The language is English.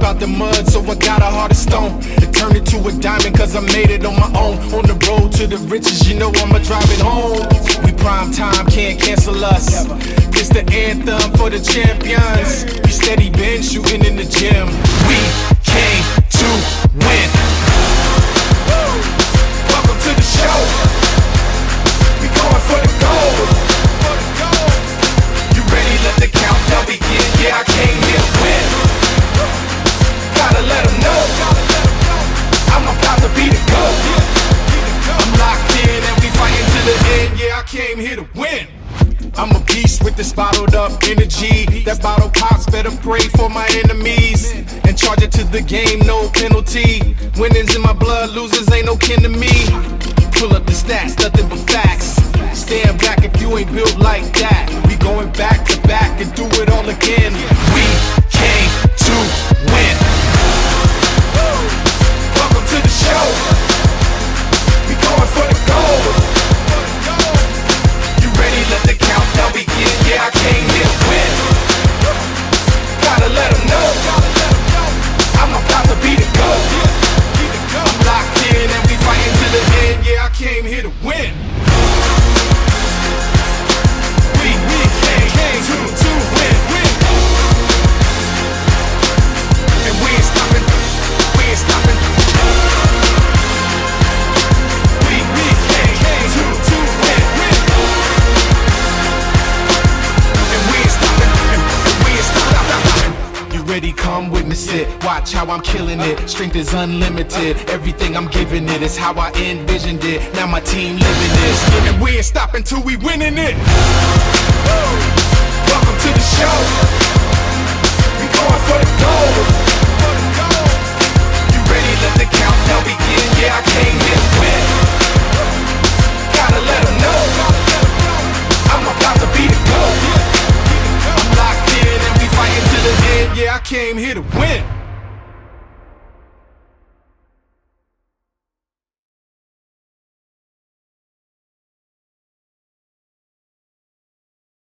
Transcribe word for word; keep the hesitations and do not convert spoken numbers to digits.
up out the mud, so I got a heart of stone. It turned into a diamond cause I made it on my own. On the road to the riches, you know I'ma drive it home. We prime time, can't cancel us. It's the anthem for the champions. We steady been shooting in the gym. We came to win. Welcome to the show. We going for the gold. You ready? Let the countdown begin. Yeah, I came here to win. Gotta let them know I'm about to be the GOAT. I'm locked in and we fighting to the end. Yeah, I came here to win. I'm a beast with this bottled up energy. That bottle pops, better pray for my enemies and charge it to the game, no penalty. Winnings in my blood, losers ain't no kin to me. Pull up the stats, nothing but facts. Stand back if you ain't built like that. We going back to back and do it all again. We came to win. Welcome to the show. We going for the gold. You ready? Let the countdown begin. Yeah, I came here to win. Gotta let them know I'm about to be the GOAT. I'm locked in and we fighting to the end. Yeah, I came here to win. We, we came, came to, to win, win. And we ain't stopping, we ain't stopping. We, we came, came to, to win, win. And we ain't stopping, and we ain't stopping. You ready? Come witness it. Watch how I'm killing it. Strength is unlimited. Everything I'm giving it is how I envisioned it. Now my team living this, and we ain't stopping till we winning it. Welcome to the show. We going for the gold. You ready? Let the countdown begin. Yeah, I came here to win. Gotta let them know I'm about to be the GOAT. I'm locked in and we fighting to the end. Yeah, I came here to win.